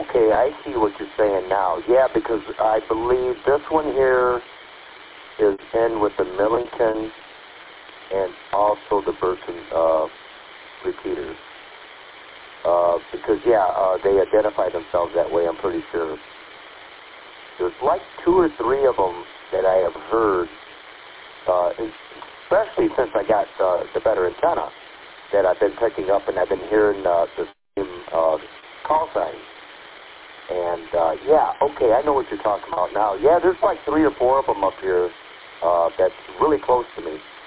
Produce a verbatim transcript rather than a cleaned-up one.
okay, I see what you're saying now. Yeah, because I believe this one here is in with the Millington and also the Burton uh, repeaters. Uh, because, yeah, uh, they identify themselves that way, I'm pretty sure. There's like two or three of them that I have heard, uh, especially since I got uh, the better antenna, that I've been picking up, and I've been hearing uh, the same uh, call signs. And, uh, yeah, okay, I know what you're talking about now. Yeah, there's like three or four of them up here uh, that's really close to me.